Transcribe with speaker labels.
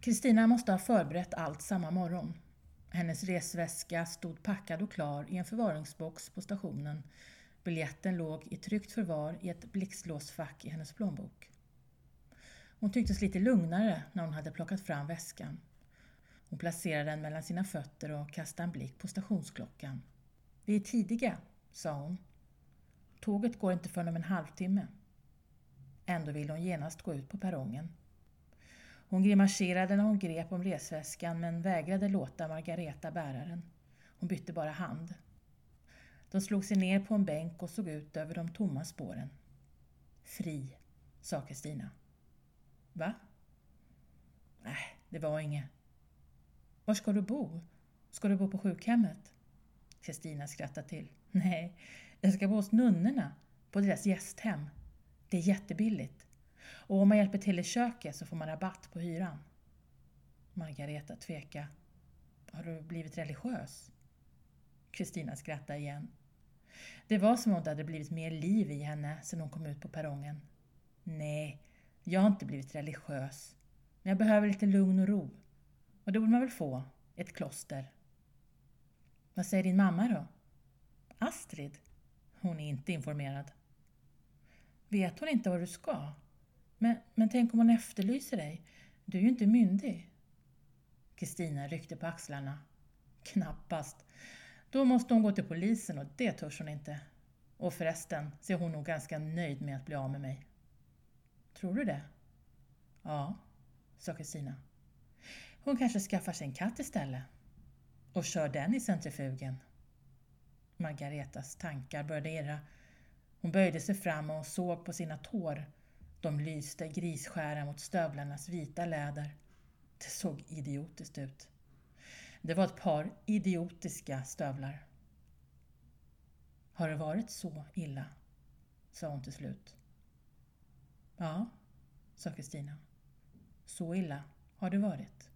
Speaker 1: Kristina måste ha förberett allt samma morgon. Hennes resväska stod packad och klar i en förvaringsbox på stationen. Biljetten låg i tryggt förvar i ett blixtlåsfack i hennes plånbok. Hon tycktes lite lugnare när hon hade plockat fram väskan. Hon placerade den mellan sina fötter och kastade en blick på stationsklockan. Vi är tidiga, sa hon. Tåget går inte förrän om en halvtimme. Ändå ville hon genast gå ut på perrongen. Hon grimaserade när hon grep om resväskan men vägrade låta Margareta bära den. Hon bytte bara hand. De slog sig ner på en bänk och såg ut över de tomma spåren. Fri, sa Kristina. Va? Nej, det var inget. Var ska du bo? Ska du bo på sjukhemmet? Kristina skrattade till. Nej, jag ska bo hos nunnorna på deras gästhem. Det är jättebilligt. Och om man hjälper till i köket så får man rabatt på hyran. Margareta tveka. Har du blivit religiös? Kristina skrattade igen. Det var som om det hade blivit mer liv i henne sedan hon kom ut på perrongen. Nej, jag har inte blivit religiös. Men jag behöver lite lugn och ro. Och det borde man väl få, ett kloster. Vad säger din mamma då? Astrid? Hon är inte informerad. Vet hon inte vad du ska? Men tänk om hon efterlyser dig. Du är ju inte myndig. Kristina ryckte på axlarna. Knappast. Då måste hon gå till polisen och det törs hon inte. Och förresten så är hon nog ganska nöjd med att bli av med mig. Tror du det? Ja, sa Kristina. Hon kanske skaffar sig en katt istället. Och kör den i centrifugen. Margaretas tankar började irra. Hon böjde sig fram och såg på sina tår. De lyste grisskära mot stövlarnas vita läder. Det såg idiotiskt ut. Det var ett par idiotiska stövlar. Har det varit så illa? Sa hon till slut. Ja, sa Kristina. Så illa har det varit.